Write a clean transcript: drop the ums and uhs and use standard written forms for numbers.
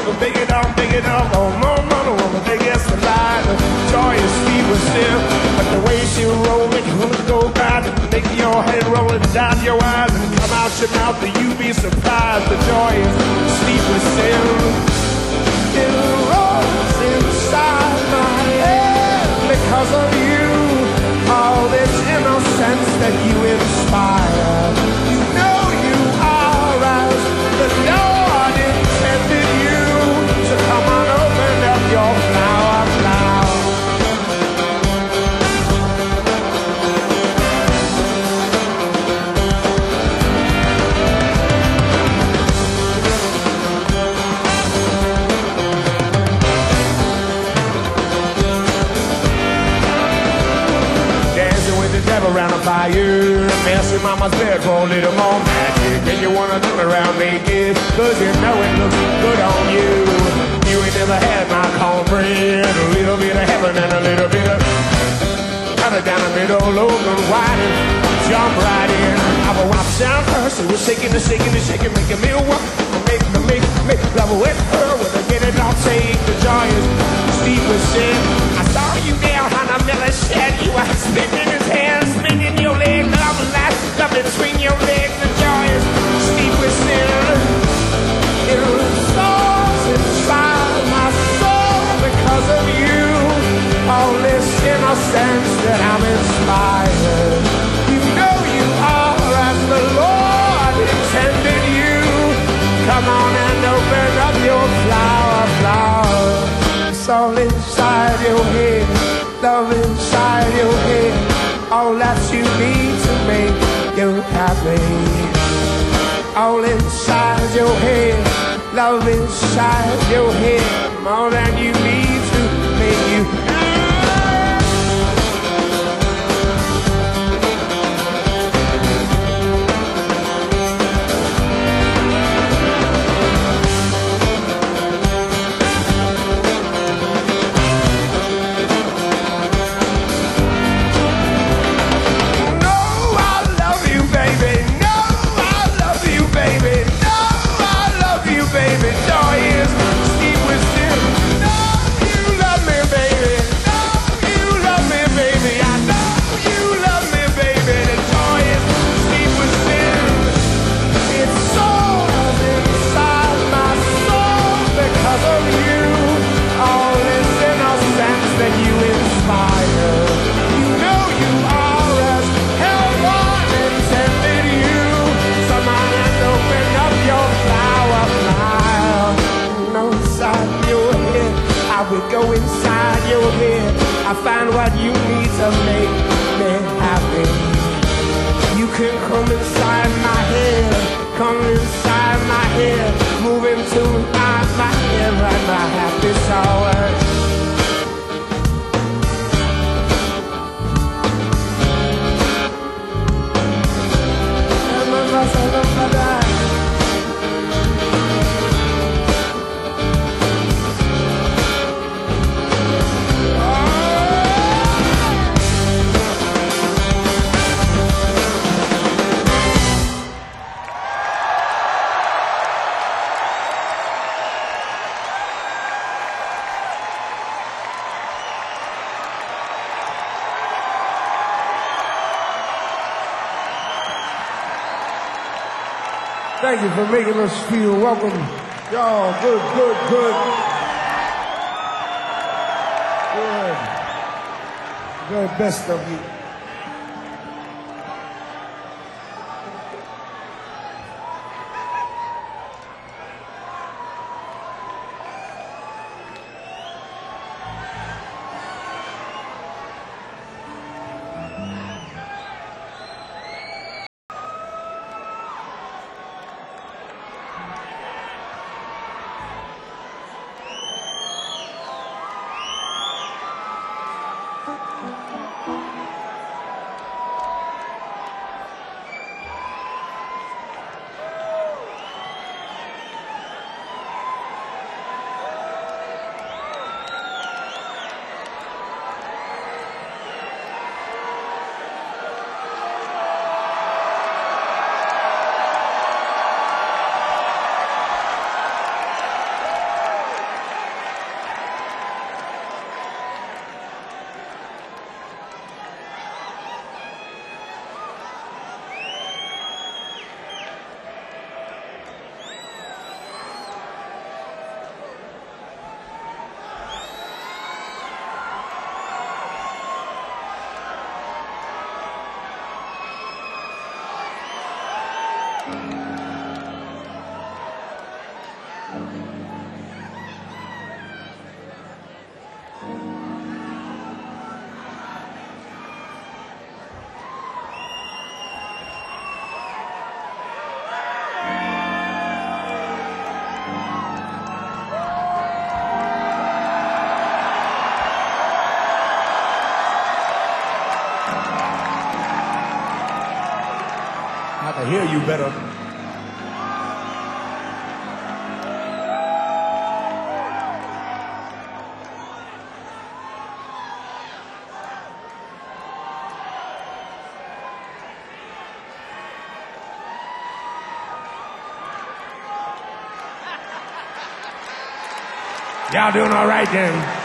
big it up, oh no, the biggest lie. The joy is sweet with sin, but the way she roll make you wanna go back, make your head roll and down your eyes and come out your mouth, and you be surprised. The joy is sweet with sin. It rolls inside my head because of you. All this innocence that you inspire. You know you are as the Lord intended you. So come on, open up your flower, flower. Around a fire, mess your mama's bed for a little more magic. And you wanna come around naked, cause you know it looks good on you. You ain't never had my cornbread, a little bit of heaven and a little bit of cut it down the middle, open wide and jump right in. I will watch down her, so we're shaking, making me work, make love with her, when I get it all take. The joy is steep with sin. I saw you there on a Miller shed, you were spinning his hands, spinning your leg, love between your legs. The joy is steep with sin. It soars inside my soul because of you. All this innocence that I'm inspired. You know you are as the Lord intended you. Come on and open up your flower, flower. It's all inside your head, love inside your head. All that you need to make you happy. All inside your head, love inside your head. All that you need to make you happy. Go inside your head, I find what you need to make me happy. You can come inside my head, come inside my head, move into my head, right, my happy soul. Thank you for making us feel welcome. Y'all, good. Good, best of you. I hear you better. Y'all doing all right then?